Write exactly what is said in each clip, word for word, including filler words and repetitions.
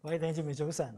各位弟兄姊妹早晨，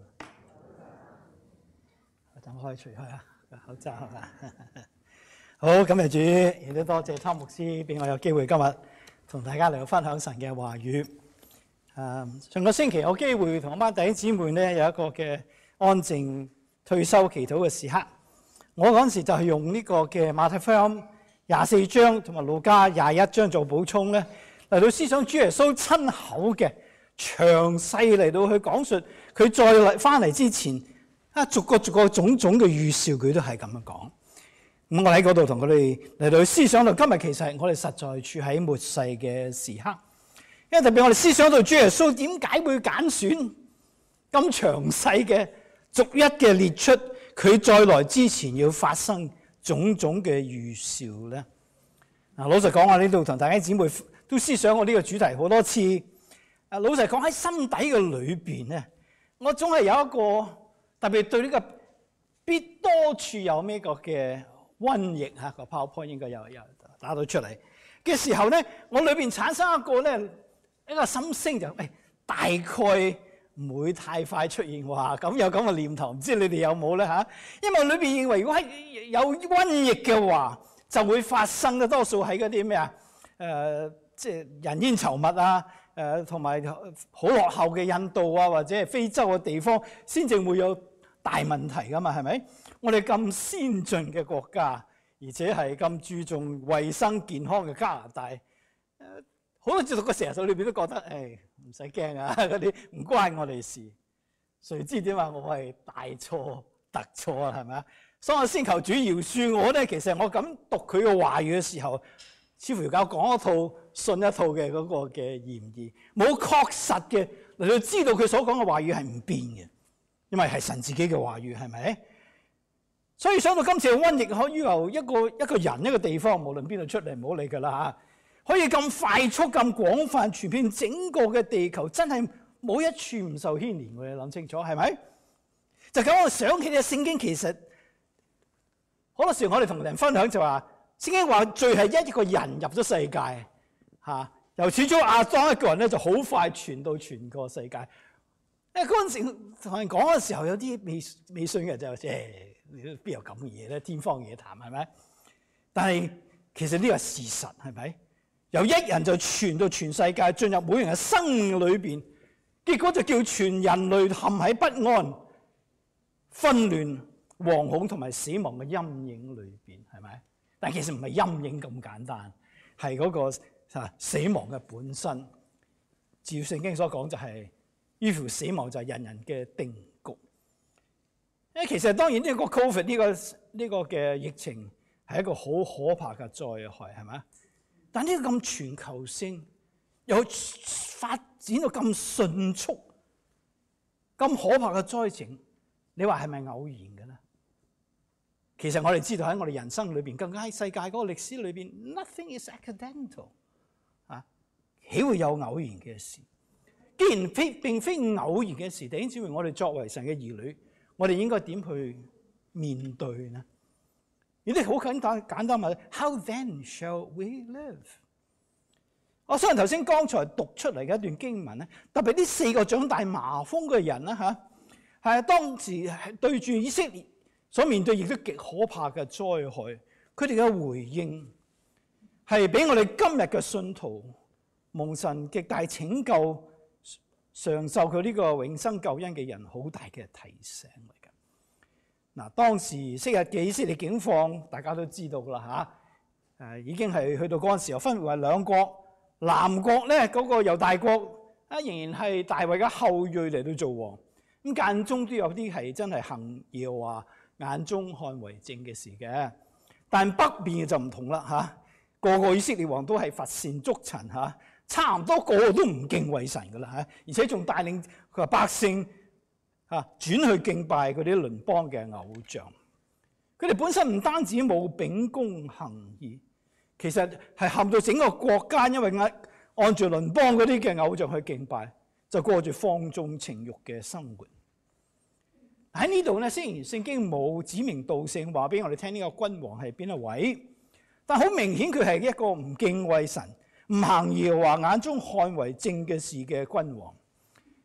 我等開除開啊個口罩係嘛？好，感謝主，亦都多謝湯牧師俾我有機會今日同大家嚟到分享神嘅話語。誒，上個星期有機會同我班弟兄姊妹咧有一個嘅安靜退休祈禱嘅時刻。我嗰陣時就係用呢個嘅馬太福音廿四章同埋路加廿一章做補充咧，嚟到思想主耶穌親口嘅詳細嚟到去講述佢再嚟翻嚟之前啊，逐個逐個種種嘅預兆，佢都係咁樣講。咁我喺嗰度同佢哋嚟到去思想到今日，其實我哋實在處喺末世嘅時刻，因為特別我哋思想到主耶穌點解會揀選咁詳細嘅逐一嘅列出佢再來之前要發生種種嘅預兆咧。嗱，老實講，我呢度同大家姊妹都思想過呢個主題好多次。啊，老實講喺心底嘅裏邊咧，我總係有一個特別對呢個必多處有咩個嘅瘟疫嚇，個 PowerPoint 應該有有打到出嚟嘅時候咧，我裏邊產生一個咧一個心聲就誒、哎，大概唔會太快出現喎。咁有咁嘅念頭，唔知你哋有冇咧嚇？因為我裏邊認為，如果係有瘟疫嘅話，就會發生嘅多數喺嗰啲咩啊？誒、呃，即係人煙稠密啊！誒同埋好落後嘅印度啊，或者係非洲嘅地方，先至會有大問題噶嘛，係咪？我哋咁先進嘅國家，而且係咁注重衞生健康嘅加拿大，誒好多節讀嘅成日數裏邊都覺得，誒唔使驚啊，嗰啲唔關我哋事。誰知點話我係大錯特錯啊？係咪啊？所以我先求主饒恕我咧。其實我咁讀佢嘅話語嘅時候，似乎教講一套信一套嘅嗰個嘅嫌疑，冇確實嘅嚟到知道佢所講嘅話語係唔變嘅，因為係神自己嘅話語，係咪？所以想到今次嘅瘟疫，可以由一個一個人一個地方，無論邊度出嚟，唔好理㗎啦嚇，可以咁快速、咁廣泛傳遍整個嘅地球，真係冇一處唔受牽連嘅。你諗清楚係咪？就咁我想起嘅聖經，其實好多時我哋同人分享就話。聖經話罪係一個人入咗世界，嚇由始終亞當一個人咧就好快傳到全個世界。因為嗰陣時同人講嘅時候，有啲未未信嘅就誒，邊有咁嘅嘢咧？天方夜譚係咪？但係其實呢個係事實係咪？由一人就傳到全世界，進入每人嘅生命裏邊，結果就叫全人類陷喺不安、紛亂、惶恐同埋死亡嘅陰影裏邊，係咪？但其實唔係陰影咁簡單，係嗰個死亡嘅本身。照聖經所講就係，於乎死亡就係人人嘅定局。誒，其實當然呢個 Covid 呢個呢個嘅疫情係一個好可怕嘅災害，係咪？但呢個咁全球性，又發展到咁迅速、咁可怕嘅災情，你話係咪偶然嘅咧？其實我哋知道喺我哋人生裏邊，更加喺世界嗰個歷史裏邊 ，nothing is accidental 啊，豈會有偶然嘅事？既然非並非偶然嘅事，弟兄姊妹，我哋作為神嘅兒女，我哋應該點去面對呢？呢啲好簡單簡單問題 ，How then shall we live？ 我相信頭先剛才讀出嚟嘅一段經文咧，特別呢四個長大麻風嘅人啦嚇，係當時係對住以色列所面對亦都極可怕嘅災害，佢哋嘅回應係俾我哋今日嘅信徒蒙神極大拯救、嘗受佢呢個永生救恩嘅人好大嘅提醒嚟嘅。嗱，當時昔日嘅以色列境況大家都知道啦嚇，誒已經係去到嗰陣時候分為兩國，南國咧嗰個猶大國啊，仍然係大衛嘅後裔嚟到做王，咁間中都有啲係真係行耶和華眼中看為正嘅事嘅，但北邊嘅就唔同啦嚇，個個以色列王都係乏善足陳嚇，差唔多個個都唔敬畏神噶啦嚇，而且仲帶領佢話百姓嚇轉去敬拜嗰啲鄰邦嘅偶像。佢哋本身唔單止冇秉公行義，其實係陷到整個國家，因為按按住鄰邦嗰啲嘅偶像去敬拜，就過住放縱情慾嘅生活。喺呢度咧，雖然聖經冇指名道姓話俾我哋聽呢個君王係邊一位，但好明顯佢係一個唔敬畏神、唔行耶和華眼中看為正嘅事嘅君王。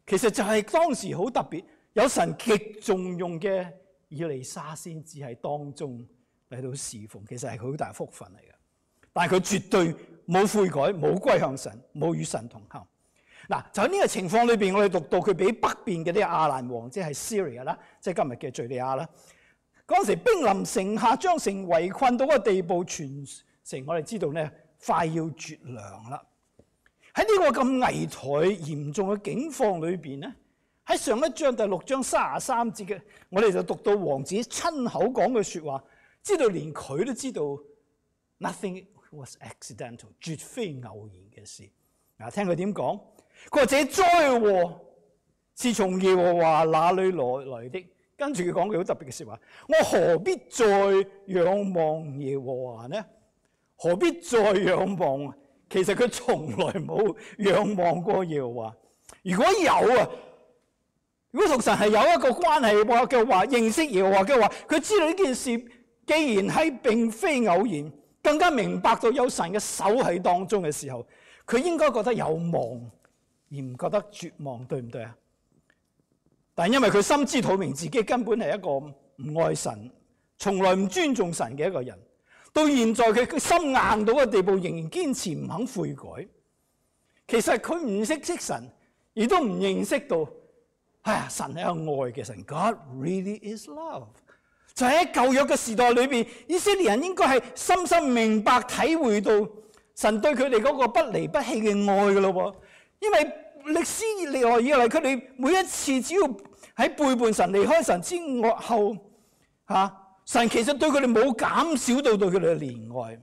其實就係當時好特別，有神極重用嘅以利沙先至喺當中嚟到侍奉，其實係佢好大福分嚟嘅。但係佢絕對冇悔改，冇歸向神，冇與神同行。嗱，就喺呢個情況裏邊，我哋讀到佢俾北邊嘅啲亞蘭王，即係 Syria 啦，即係今日嘅敍利亞啦。嗰陣時兵臨城下，將城圍困到個地步，全城我哋知道咧，快要絕糧啦。喺呢個咁危殆嚴重嘅境況裏邊咧，喺上一章第六章三十三節嘅，我哋就讀到王子親口講嘅説話，知道連佢都知道 nothing was accidental， 絕非偶然嘅事。嗱，聽佢點講？佢話這災禍是從耶和華那裏來來的。跟住佢講句好特別嘅説話：我何必再仰望耶和華呢？何必再仰望？其實佢從來冇仰望過耶和華。如果有啊，如果同神係有一個關係嘅話，認識耶和華嘅話，佢知道呢件事既然係並非偶然，更加明白到有神嘅手喺當中嘅時候，佢應該覺得有望，而唔覺得絕望，對唔對啊？但因為佢心知肚明自己根本係一個唔愛神、從來唔尊重神嘅一個人，到現在佢佢心硬到嘅地步，仍然堅持唔肯悔改。其實佢唔識識神，亦都唔認識到，哎呀，神係一個愛嘅神。God really is love。就喺舊約嘅時代裏邊，以色列人應該係深深明白、體會到神對佢哋嗰個不離不棄嘅愛嘅咯。因為歷史歷來以嚟，佢哋每一次只要喺背叛神、離開神之後，嚇、啊、神其實對佢哋冇減少到對佢哋嘅憐愛。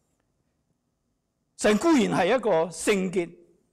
神固然係一個聖潔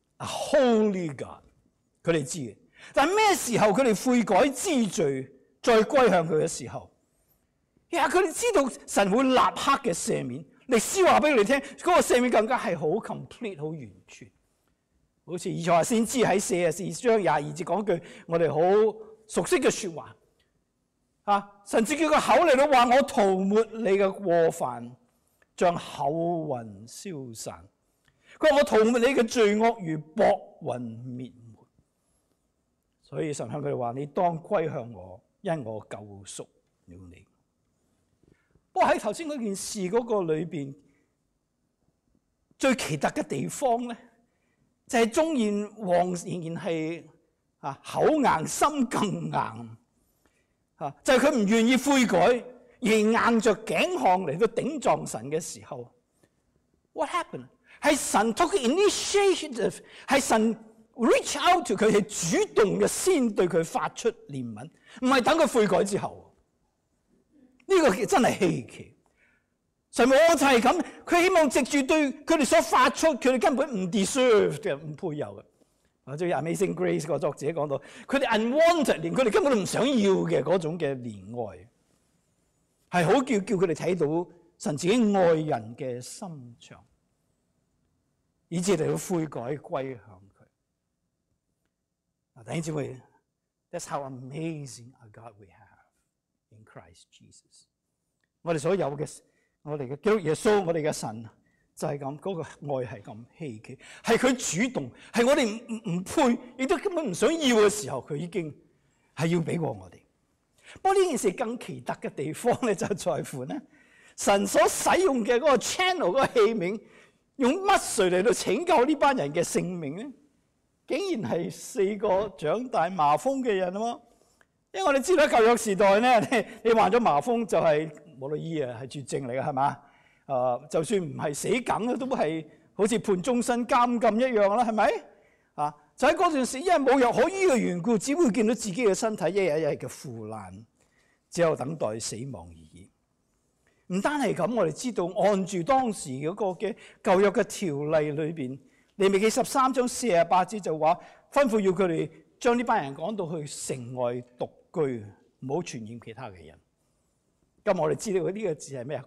Holy God， 佢哋知嘅。但係咩時候佢哋悔改知罪，再歸向佢嘅時候，呀，佢哋知道神會立刻嘅赦免。歷史話俾佢哋聽，嗰、那個赦免更加係好 complete、好完全。好似以賽亞先知喺四十四章廿二節講句我哋好熟悉嘅説話，啊！神只叫個口嚟到話我塗抹你嘅過犯，像厚雲消散。佢話我塗抹你嘅罪惡如薄雲滅沒。所以神向佢哋話：你當歸向我，因我救贖了你。不過喺頭先嗰件事嗰個裏邊，最奇特嘅地方咧，就係縱然王仍然係啊口硬心更硬，啊就係佢唔願意悔改，而硬着頸項嚟到頂撞神嘅時候 ，what happened？ 係神 took initiative， 係神 reach out to 佢，係主動嘅先對佢發出憐憫，唔係等佢悔改之後。呢、這個真係稀奇。神我就係咁，佢希望藉住對佢哋所發出，佢哋根本唔 deserve 嘅，唔配有嘅。或者 Amazing Grace 個作者講到，佢哋 unwanted， 連佢哋根本都唔想要嘅嗰種嘅憐愛，係好叫叫佢哋睇到神自己愛人嘅心腸，以致嚟到悔改歸向佢。嗱，弟兄姊妹 ，That's how amazing a God we have in Christ Jesus。我哋所有嘅。我哋嘅基督耶穌，我哋嘅神就係咁，嗰個愛係咁稀奇，係佢主動，係我哋唔唔唔配，亦都根本唔想要嘅時候，佢已經係要俾過我哋。不過呢件事更奇特嘅地方咧，就在乎咧，神所使用嘅嗰個 channel 嗰個器皿，用乜水嚟到拯救呢班人嘅性命咧？竟然係四個長大麻風嘅人啊嘛！因為我哋知道舊約時代咧，你你患咗麻風就係、是。冇得醫啊，係絕症嚟嘅，係嘛？誒，就算唔係死梗咧，都係好似判終身監禁一樣啦，係咪？啊，就喺嗰段時，因為冇藥可醫嘅緣故，只會見到自己嘅身體一日一日嘅腐爛，只有等待死亡而已。唔單係咁，我哋知道按住當時嗰個嘅舊約嘅條例裏邊，利未記十三章四十八節就話，吩咐要佢哋將呢班人趕到去城外獨居，唔好傳染其他嘅人。咁我哋知道呢個字係咩啊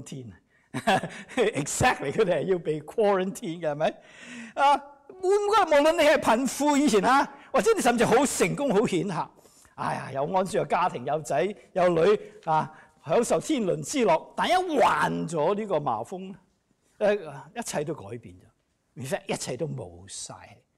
？quarantine，exactly， 佢哋係要被 quarantine 嘅，係咪？啊，無論你係貧富以前啊，或者你甚至好成功、好顯赫，哎呀，有安舒嘅家庭，有仔有女啊，享受天倫之樂。但一患咗呢個麻風，誒，一切都改變咗，而且一切都冇晒，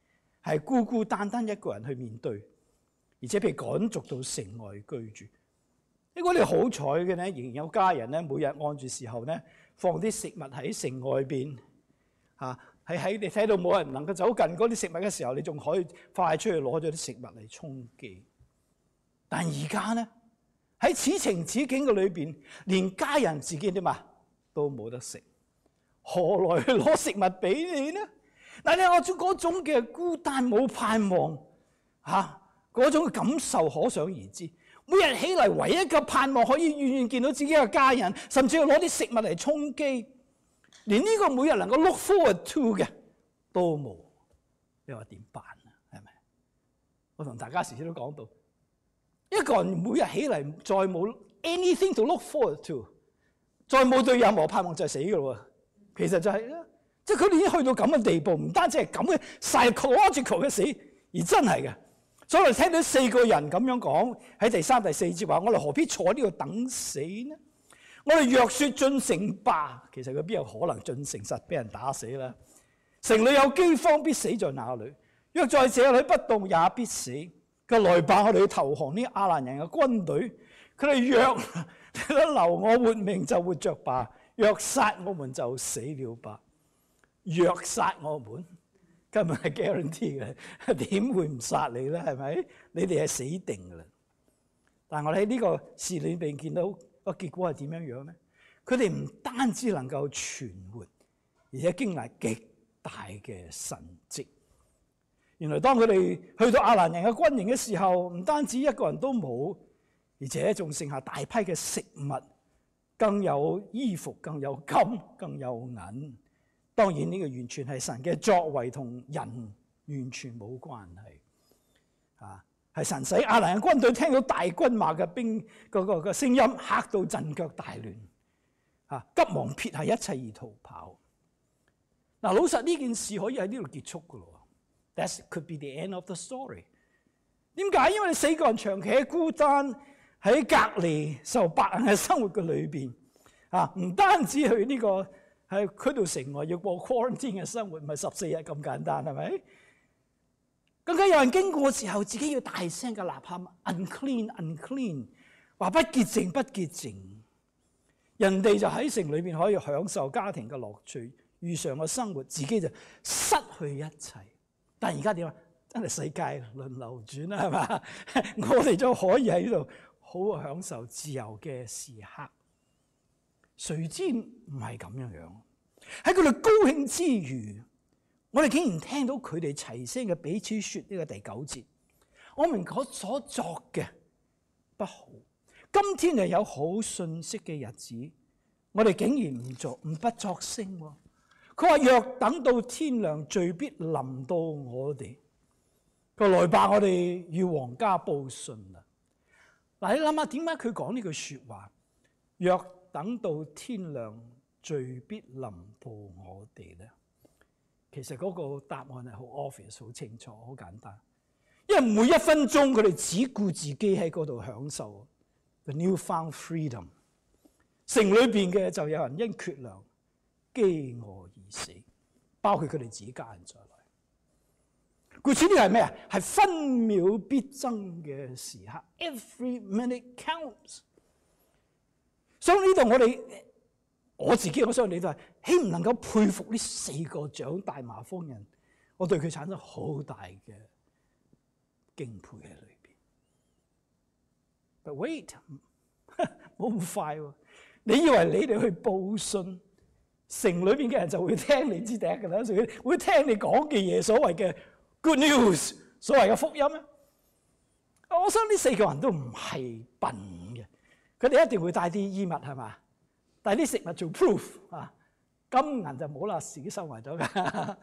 係孤孤單單一個人去面對，而且被趕逐到城外居住。如果你好彩嘅咧，仍然有家人咧，每日按住時候咧放啲食物喺城外邊，嚇係喺你睇到冇人能夠走近嗰啲食物嘅時候，你仲可以快出去攞咗啲食物嚟充飢。但而家咧喺此情此景嘅裏邊，連家人自己點啊都冇得食，何來去攞食物俾你呢？嗱，你話嗰種嘅孤單冇盼望嚇，嗰種感受可想而知。每日起嚟唯一嘅盼望可以遠遠見到自己嘅家人，甚至要攞啲食物嚟充飢，連呢個每日能夠 look forward to 嘅都冇。你話點辦啊？係咪？我同大家時時都講到，一個人每日起嚟再冇 anything to look forward to， 再冇對任何盼望就係死㗎咯喎。其實就係啦，即係佢哋已經去到咁嘅地步，唔單止係咁嘅 psychological 嘅死，而真係嘅。所以我哋聽到四個人咁樣講喺第三、第四節話：我哋何必坐呢度等死呢？我哋若說進城吧，其實佢邊有可能進城？實俾人打死啦！城裏有饑荒，必死在那裏；若在這裏不動，也必死。佢來吧，我哋要投降呢亞蘭人嘅軍隊。佢哋若留我活命，就活着吧；若殺我們，就死了吧。若殺我們，根本係 guarantee 嘅，點會唔殺你咧？係咪？你哋係死定噶啦！但係我哋喺呢個事裏邊見到個結果係點樣樣咧？佢哋唔單止能夠存活，而且經歷極大嘅神蹟。原來當佢哋去到亞蘭人嘅軍營嘅時候，唔單止一個人都冇，而且仲剩下大批嘅食物，更有衣服，更有金，更有銀。當然呢個完全係神嘅作為，同人完全冇關係。啊，係神使亞蘭人軍隊聽到大軍馬嘅兵嗰個嘅聲音，嚇到陣腳大亂，啊，急忙撇下一切而逃跑。嗱，老實呢件事可以喺呢度結束噶咯。That could be the end of the story。點解？因為你四個人長期喺孤單喺隔離受白人嘅生活嘅裏邊，啊，唔單止去呢個。喺區度城外要過 quarantine 嘅生活，唔係十四日咁簡單，係咪？更加有人經過嘅時候，自己要大聲嘅吶喊 unclean unclean， 話不潔淨不潔淨。人哋就喺城裏邊可以享受家庭嘅樂趣、如常嘅生活，自己就失去一切。但而家點啊？真係世界輪流轉啦，係嘛？我哋就可以喺呢度好好享受自由嘅時刻。誰知唔係咁樣樣？喺佢哋高興之餘，我哋竟然聽到佢哋齊聲嘅彼此說呢個第九節：我們所作嘅不好，今天係有好信息嘅日子，我哋竟然唔作唔不作聲。佢話若等到天亮，罪必臨到我哋。佢來吧，我哋與皇家報信啦。嗱，你諗下點解佢講呢句說話？若等到天亮，罪必臨到我哋咧。其實嗰個答案係好 obvious、好清楚、好簡單。因為每一分鐘佢哋只顧自己喺嗰度享受 the newfound freedom。城裏邊嘅就有人因缺糧飢餓而死，包括佢哋自己家人在內。故此呢個係咩啊？係分秒必爭嘅時刻 ，every minute counts。所以呢度我哋我自己，我相信你都係，豈唔能夠佩服呢四個長大麻風人？我對佢產生好大嘅敬佩喺裏邊。But wait， 冇咁快喎！你以為你哋去報信，城裏邊嘅人就會聽你支笛㗎啦，會聽你講嘅嘢，所謂嘅 good news， 所謂嘅福音咧？我相信呢四個人都唔係笨嘅。佢哋一定會帶啲衣物，係嘛？帶啲食物做 proof 啊！金銀就冇啦，自己收埋咗㗎。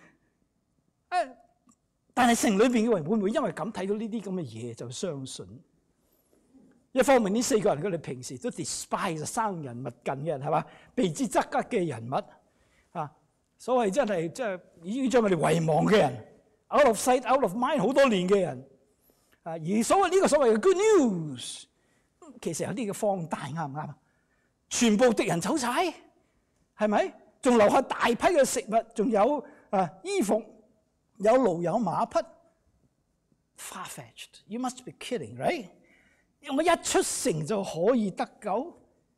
但係城裏邊嘅人會唔會因為咁睇到呢啲咁嘅嘢就相信？一方面呢四個人佢哋平時都 despise 生人勿近嘅人，係嘛？避之則吉嘅人物啊！所謂真係即係已經將佢哋遺忘嘅人 ，out of sight out of mind 好多年嘅人啊！而所謂呢個所謂嘅 good news。其實有啲嘅放大，啱唔啱啊？全部敵人走晒，係咪？仲留下大批嘅食物，仲有啊衣服， 有驢有馬匹 ，far-fetched. You must be kidding, right? 有冇一出城就可以得救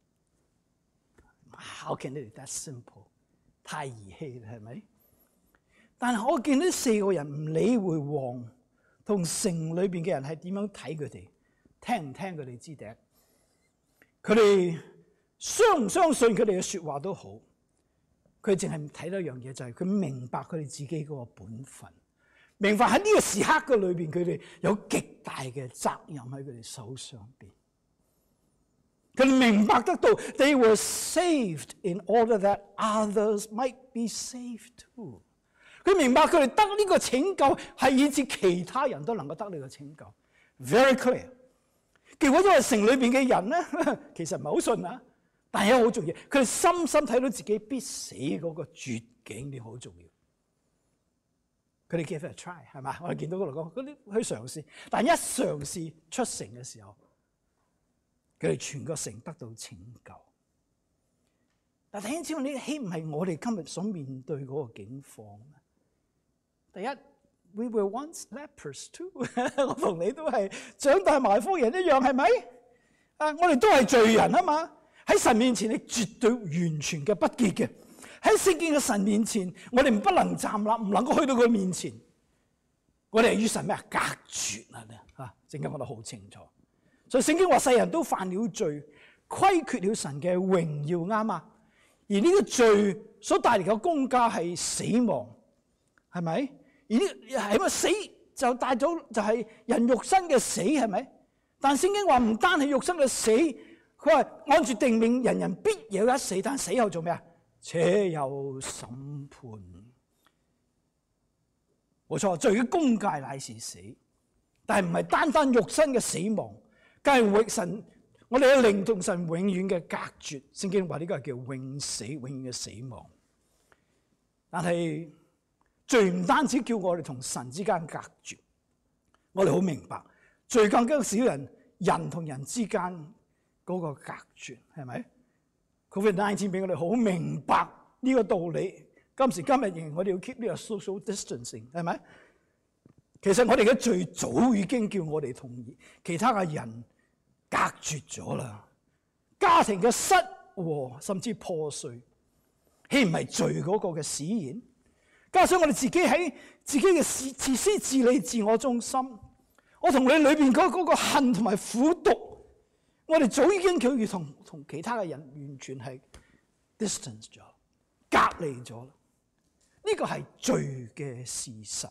？How can it be that simple? 太兒戲啦，係咪？但係我見到四個人唔理會王同城裏邊嘅人係點樣睇佢哋，聽唔聽佢哋支笛，佢哋相唔相信佢哋嘅説話都好，佢淨係睇到一樣嘢，就係佢明白佢哋自己嗰個本分，明白喺呢個時刻嘅裏邊，佢哋有極大嘅責任喺佢哋手上邊。佢哋明白得到 ，they were saved in order that others might be saved too。佢明白佢哋得呢個拯救係以致其他人都能夠得呢個拯救 ，very clear。結果因為城裏邊嘅人咧，其實唔係好信啊，但係好重要，佢哋深深睇到自己必死嗰個絕境，呢好重要。佢哋 give it a try 係嘛？我哋見到嗰度講，嗰啲去嘗試，但係一嘗試出城嘅時候，佢哋全個城得到拯救。但係弟兄姊妹，呢豈唔係我哋今日所面對嗰個境況？第一 ，we were once lepers too 。我同你都係長大麻風人一樣，係咪？啊，我哋都係罪人啊嘛！喺神面前，你絕對完全嘅不潔嘅。喺聖經嘅神面前，我哋不能站立，唔能夠去到佢面前。我哋係與神咩啊？隔絕啊！嚇，聖經講得好清楚。所以聖經話世人都犯了罪，虧缺了神嘅榮耀，啱嘛？而呢個罪所帶嚟嘅工價係死亡，係咪？而呢係咪死就帶咗就係人肉身嘅死，係咪？但聖經話唔單係肉身嘅死，佢話按住定命，人人必有一死，但死後做咩啊？且有審判。冇錯，罪嘅工價乃是死，但係唔係單單肉身嘅死亡，梗係永神，我哋嘅靈同神永遠嘅隔絕。聖經話呢個係叫永死，永遠嘅死亡。但係罪唔單止叫我哋同神之間隔絕，我哋好明白，罪更加少人人同人之間嗰個隔絕，係咪 ？Covid 十九 俾我哋好明白呢個道理。今時今日仍然我哋要 keep 呢個 social distancing， 係咪？其實我哋嘅罪早已經叫我哋同其他嘅人隔絕咗啦。家庭嘅失和甚至破碎，豈唔係罪嗰個嘅使然？加上我哋自己喺自己嘅自私自利、自我中心，我同你裏邊嗰嗰個恨同埋苦毒，我哋早已經叫佢同同其他嘅人完全係 distance 咗，隔離咗啦。呢個係罪嘅事實。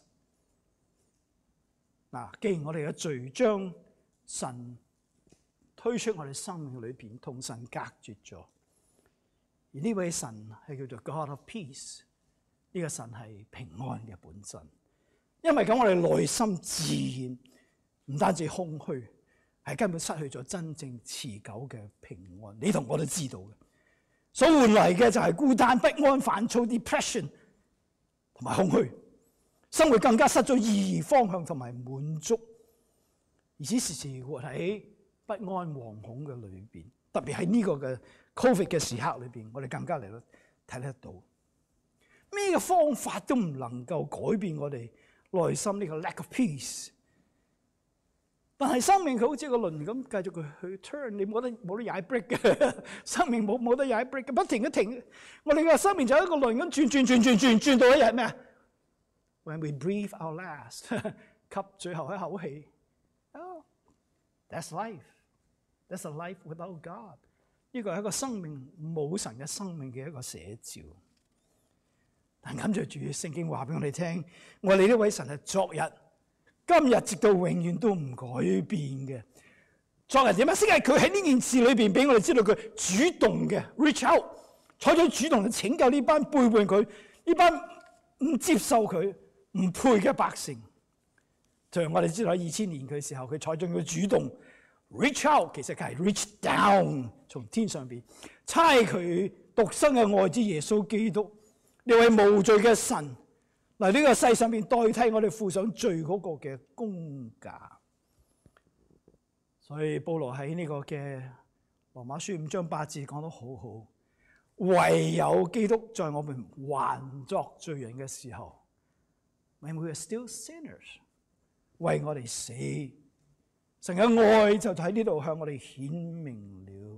嗱，既然我哋嘅罪將神推出我哋生命裏邊，同神隔絕咗，而呢位神係叫做 God of Peace， 呢個神係平安嘅本身。因為咁，我哋內心自然唔單止空虛，係根本失去咗真正持久嘅平安。你同我都知道嘅，所換嚟嘅就係孤單、不安、煩躁、depression 同埋空虛，生活更加失咗意義、方向同埋滿足，而且時時活喺不安、惶恐嘅裏邊。特別喺呢個嘅 Covid 嘅時刻裏邊，我哋更加嚟到睇得到咩嘅方法都唔能夠改變我哋內心呢個 lack of peace。但係生命佢好似個輪咁，繼續佢去 turn， 你冇得冇得踩 brake 嘅，生命冇冇得踩 brake 嘅，不停一停。我哋嘅生命就係一個輪咁轉轉轉轉轉轉到一日咩啊 ？When we breathe our last， 吸最後一口氣。Oh, that's life. That's a life without God。呢個係一個生命冇神嘅生命嘅一個寫照。但感謝主，聖經話俾我哋聽，我哋呢位神係昨日、今日直到永遠都唔改變嘅。昨日點啊？先係佢喺呢件事裏邊俾我哋知道佢主動嘅 reach out， 採取主動去拯救呢班背叛佢、呢班唔接受佢、唔配嘅百姓。就像我哋知道喺二千年嘅時候，佢採取佢主動 reach out， 其實佢係 reach down， 從天上邊差佢獨生嘅愛子耶穌基督，呢位無罪嘅神。嗱，呢個世上面代替我哋付上罪嗰個嘅工價，所以保羅喺呢個嘅羅馬書五章八字講得好好，唯有基督在我們還作罪人嘅時候 when we are still sinners， 為我哋死。神嘅愛就喺呢度向我哋顯明了。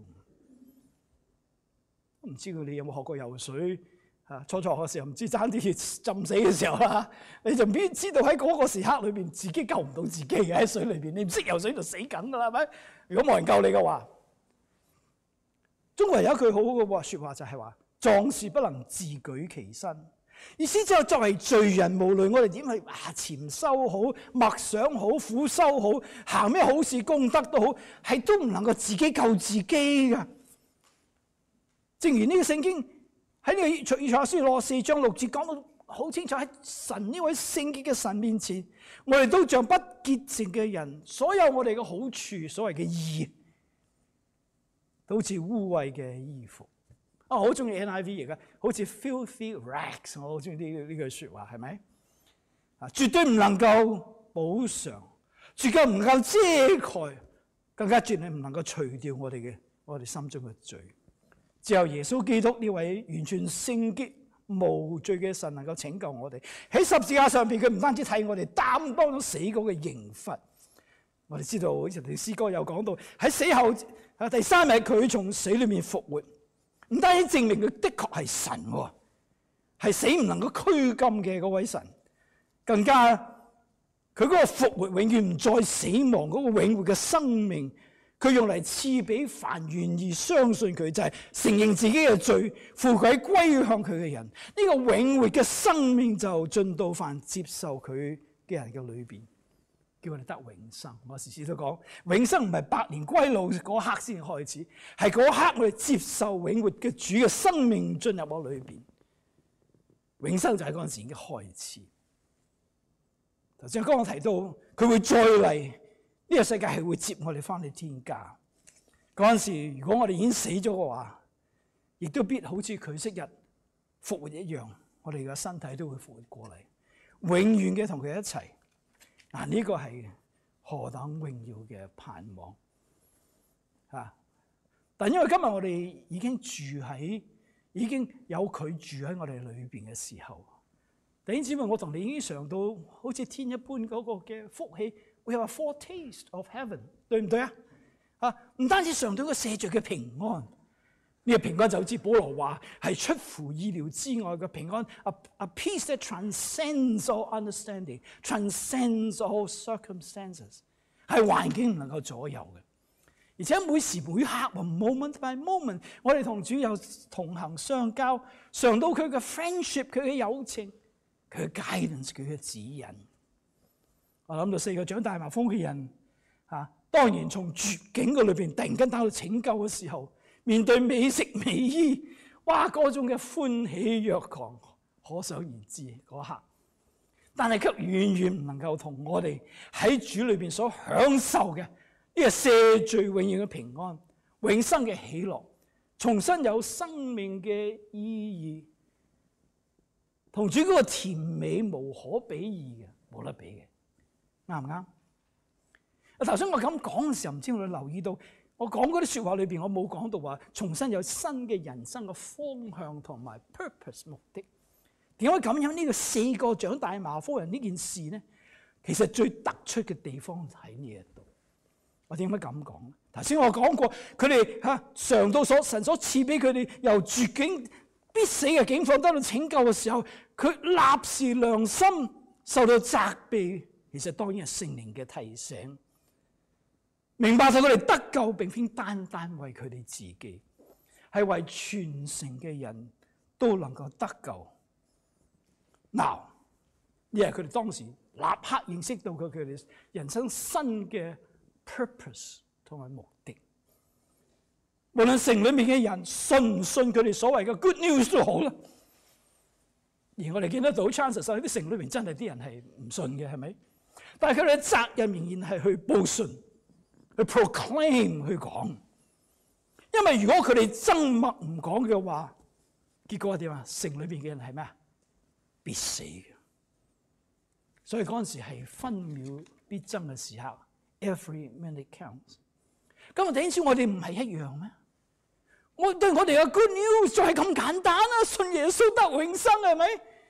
唔知道你有冇學過游水？啊，初初嘅時候唔知爭啲浸死嘅時候啦，你就邊知道喺嗰個時刻裏邊自己救唔到自己嘅，喺水裏邊，你唔識游水就死緊噶啦，係咪？如果冇人救你嘅話，中國人有一句好好嘅説話就係話：壯士不能自舉其身。意思就係作為罪人，無論我哋點去啊潛修好、默想好、苦修好、行咩好事功德都好，係都唔能夠自己救自己㗎。正如呢個聖經喺呢個以賽亞書六四章六節講到好清楚，喺神呢位聖潔嘅神面前，我哋都像不潔淨嘅人，所有我哋嘅好處，所謂嘅義，都好似污穢嘅衣服。啊，我好中意 N I V 而家，好似 filthy rags， 我好中意呢呢句説話，係咪？啊，絕對唔能夠補償，絕對唔能夠遮蓋，更加絕對唔能夠除掉我哋嘅我哋心中嘅罪。只有耶穌基督呢位完全聖潔無罪嘅神能夠拯救我哋。喺十字架上邊，佢唔單止替我哋擔當咗死嗰個刑罰。我哋知道，好似啲詩歌有講到，喺死後啊第三日佢從死裏面復活。唔單止證明佢的確係神，係死唔能夠拘禁嘅嗰位神，更加佢嗰個復活永遠唔再死亡嗰個永活嘅生命，佢用嚟賜俾凡願意相信佢，就係承認自己嘅罪，悔改歸向佢嘅人。呢個永活嘅生命就進到凡接受佢嘅人嘅裏邊，叫我哋得永生。我時時都講，永生唔係百年歸老嗰刻先開始，係嗰刻我哋接受永活嘅主嘅生命進入我裏邊，永生就係嗰陣時已經開始。頭先剛剛提到佢會再嚟，呢個世界係會接我哋翻去天家。嗰陣時如果我哋已經死咗嘅話，亦都必好似佢昔日復活一樣，我哋嘅身體都會復活過嚟，永遠嘅同佢一齊。嗱，呢個係何等榮耀嘅盼望啊！但因為今日我哋已經住喺，已經有佢住喺我哋裏邊嘅時候，弟兄姊妹，我同你已經嘗到好似天一般嗰個嘅福氣，會有 foretaste of heaven， 對唔對啊？啊，唔單止嘗到個赦罪嘅平安。呢個平安就好似保羅話係出乎意料之外嘅平安 ，a a peace that transcends all understanding, transcends all circumstances， 係環境唔能夠左右嘅，而且每時每刻 moment by moment， 我哋同主有同行相交，嘗到佢嘅 friendship， 佢嘅友情，佢嘅 guidance， 佢嘅指引。我諗到四個長大麻風嘅人啊，當然從絕境嘅裏邊突然間打到拯救嘅時候。面對美食美衣，哇！嗰種嘅歡喜若狂，可想而知嗰刻。但係卻遠遠唔能夠同我哋喺主裏邊所享受嘅呢個赦罪永遠嘅平安、永生嘅喜樂、重新有生命嘅意義，同主嗰個甜美無可比擬嘅，冇得比嘅，啱唔啱？啊！頭先我咁講嘅時候，唔知我哋留意到。我講嗰啲説話裏邊，我冇講到話重新有新嘅人生嘅方向同埋 purpose 目的。點解咁樣？呢個四個長大麻風人呢件事呢，其實最突出嘅地方喺呢一度。我點解咁講咧？頭先我講過，佢哋嚇嘗到所神所賜俾佢哋由絕境必死嘅境況得到拯救嘅時候，佢立時良心受到責備，其實當然係聖靈嘅提醒。明白到佢哋得救並非單單為佢哋自己，係為全城嘅人都能夠得救。嗱，呢係佢哋當時立刻認識到佢佢哋人生新嘅 purpose 同埋目的。無論城裏面嘅人信唔信佢哋所謂嘅 good news 都好啦。而我哋見得到 chances 喺啲城裏面真係啲人係唔信嘅，係咪？但係佢哋嘅責任仍然係去報信。去 proclaim 去講，因為如果佢哋緘默唔講嘅話，結果係點啊？城裏邊嘅人係咩啊？必死嘅。所以嗰陣時係分秒必爭嘅時刻 ，every minute counts。咁啊，點知我哋唔係一樣咩？我對我哋嘅 good news 就係咁簡單啦，信耶穌得永生係咪？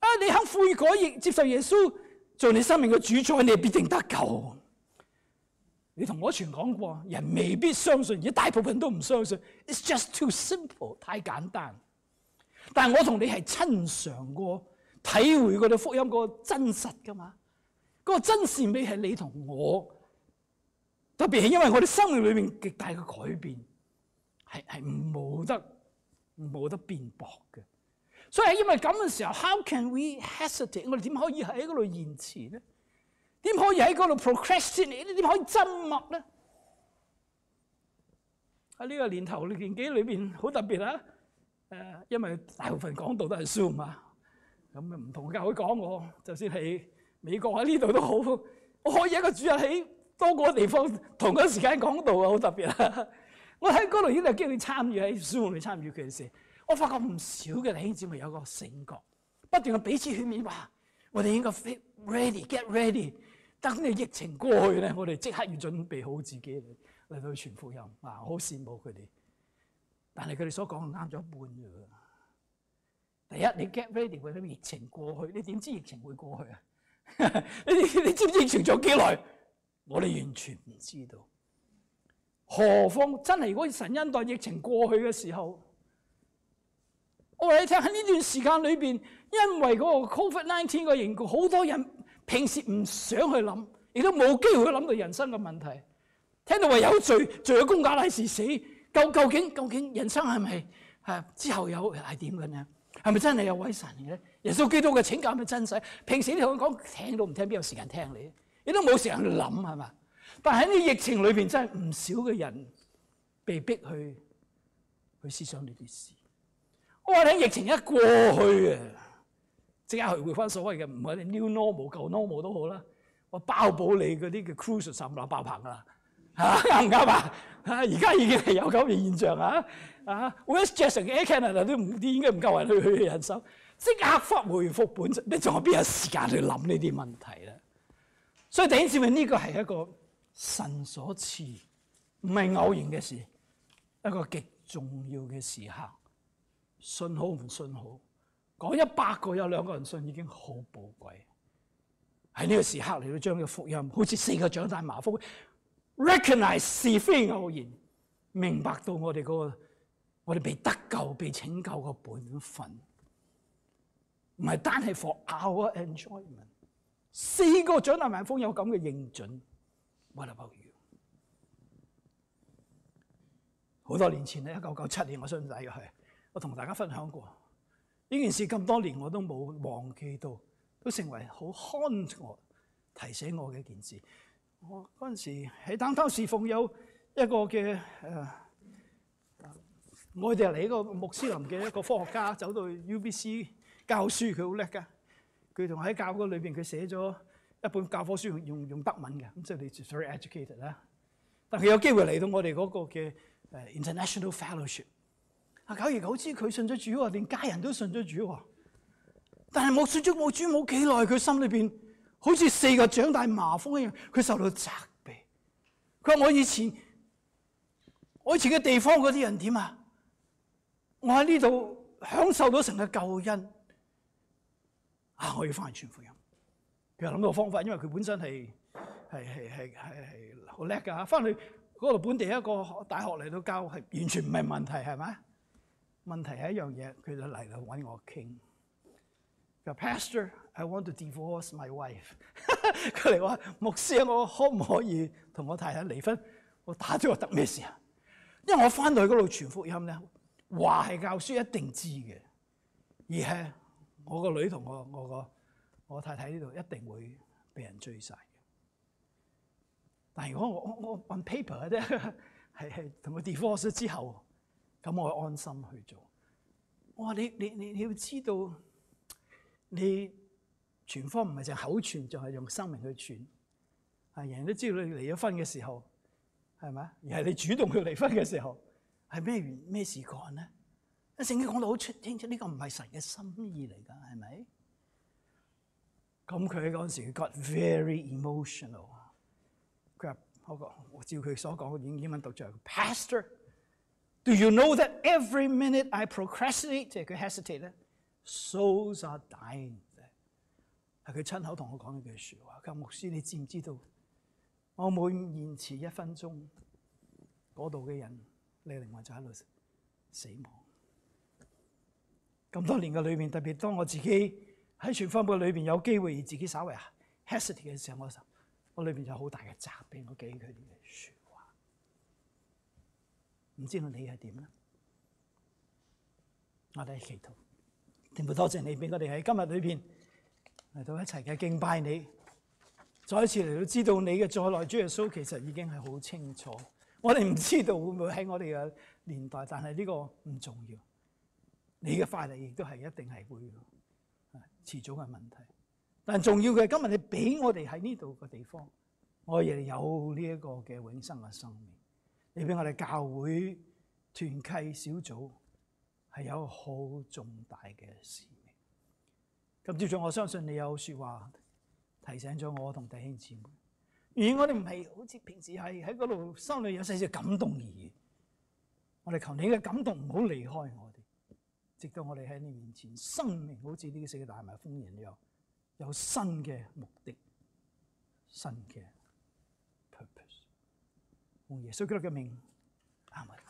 啊，你肯悔改，亦接受耶穌做你生命嘅主宰，你必定得救。你同我傳講過，人未必相信，而大部分都唔相信。It's just too simple， 太簡單。但係我同你係親嘗過、體會過啲福音嗰個真實噶嘛？嗰、嗰個真善美係你同我，特別係因為我哋生命裏面極大嘅改變，係係冇得冇得辯駁嘅。所以係因為咁嘅時候 ，How can we hesitate？ 我哋點可以喺嗰度延遲咧？點可以喺嗰度 procrastinate？ 點可以緘默咧？喺呢個年頭年紀裏邊好特別啊！誒，因為大部分講道都係 Zoom 啊，咁唔同教會講我，就算係美國喺呢度都好，我可以一個主日喺多個地方同一時間講道啊，好特別啊！我喺嗰度已經有機會參與喺 Zoom 裏參與佢嘅事，我發覺唔少嘅弟兄姊妹有個醒覺，不斷嘅彼此勸勉話：我哋應該 ready，get ready。等你疫情過去咧，我哋即刻要準備好自己嚟嚟到去傳福音啊！好羨慕佢哋，但係佢哋所講係啱咗一半啫。第一，你 get ready 為咗疫情過去，你點知疫情會過去啊？你你知唔知疫情仲有幾耐？我哋完全唔知道。何況真係如果神恩待疫情過去嘅時候，我話你聽喺呢段時間裏邊，因為嗰個 covid 十九 個疫情，好多人平時唔想去諗，亦都冇機會去諗到人生嘅問題。聽到話有罪，罪嘅工價乃是死。究究竟究竟人生係咪係之後有係點嘅呢？係咪真係有位神嘅咧？耶穌基督嘅拯救係咪真實？平時你同佢講聽都唔聽，邊有時間聽你？你都冇時間去諗係嘛？但係喺呢疫情裏邊，真係唔少嘅人被逼去去思想呢啲事。我話你疫情一過去啊，即刻去回翻所謂嘅唔係你 new normal 舊 normal 都好啦。我包保你嗰啲嘅 cruise 十樓爆棚噶啦，嚇啱唔啱啊？嚇而家已經係有咁嘅現象啊！啊 WestJet 嘅 Air Canada 都唔啲應該唔夠人去去人手，即刻返回復本質，你仲有邊有時間去諗呢啲問題咧？所以弟兄姊妹，呢個係一個神所賜，唔係偶然嘅事，一個極重要嘅時刻。信好唔信好，講一百個有兩個人信已經好寶貴。喺呢個時刻嚟到將呢個福音，好似四個長大麻風 recognize 是非偶然，明白到我哋嗰個我哋被得救、被拯救嘅本分，唔係單係 for our enjoyment。四個長大麻風有咁嘅認準 ，what about you？ 好多年前咧，一九九七年，我相信大約係。我同大家分享過呢件事，咁多年我都冇忘記到，都成為好看我提醒我嘅一件事。我嗰陣時喺當當侍奉有一個嘅誒，我哋嚟一個穆斯林嘅一個科學家走到 U B C 教書，佢好叻噶。佢同喺教科裏邊，佢寫咗一本教科書用用用德文嘅，咁即係你 very educated 啦。但佢有機會嚟到我哋嗰個嘅誒 International Fellowship。啊！久而久之，佢信咗主喎，連家人都信咗主喎。但係冇信咗冇主冇幾耐，佢心裏邊好似四個長大麻風一樣，佢受到責備。佢話：我以前我以前嘅地方嗰啲人點啊？我喺呢度享受到神嘅救恩啊！我要翻去傳福音。佢又諗到個方法，因為佢本身係係係係係係好叻㗎。翻去嗰度本地一個大學嚟到教，係完全唔係問題，係咪？問題係一樣嘢，佢就嚟到揾我傾。佢話 Pastor，I want to divorce my wife 。佢嚟話牧師，我可唔可以同我太太離婚？我打咗個突咩事啊？因為我翻到去嗰度傳福音咧，話係教書一定知嘅，而係我個女同我我個我太太呢度一定會被人追晒嘅。但係如果我我我 on paper 啫，係係同佢 divorce 之後。咁我安心去做。我話你你你你要知道，你傳福音唔係淨係口傳，就係用生命去傳。係人人都知道你離咗婚嘅時候，係咪？而係你主動去離婚嘅時候，係咩原咩事幹咧？聖經講到好清楚，呢個唔係神嘅心意嚟㗎，係咪？咁佢喺嗰陣時，佢 got very emotional。佢話：我個我照佢所講，英英文讀就係 Pastor。Do you know that every minute I procrastinate， 即係佢 hesitate 咧 ，souls are dying there。 係佢親口同我講一句説話。佢話牧師，你知唔知道？我每延遲一分鐘，嗰度嘅人，你靈魂就喺度死亡。咁多年嘅裏面，特別當我自己喺傳福音嘅裏邊有機會自己稍微 hesitate 嘅時候，我我裏邊就好大嘅責備，我記佢哋嘅説話。唔知道你係點咧？我哋祈禱，天父多謝你俾我哋喺今日裏邊嚟到一齊嘅敬拜你，再一次嚟到知道你嘅再來主耶穌其實已經係好清楚。我哋唔知道會唔會喺我哋嘅年代，但係呢個唔重要。你嘅快嚟亦都係一定係會遲早嘅問題。但重要嘅，今日你俾我哋喺呢度嘅地方，我哋有呢一個嘅永生嘅生命。你俾我哋教會團契小組係有好重大嘅使命。咁接住，我相信你有說話提醒咗我同弟兄姊妹。而我哋唔係好似平時係喺嗰度心裏有少少感動而已。我哋求你嘅感動唔好離開我哋，直到我哋喺你面前，生命好似呢個世界大埋風言一樣，有新嘅目的、新嘅 purpose。用耶穌基督嘅名，阿門。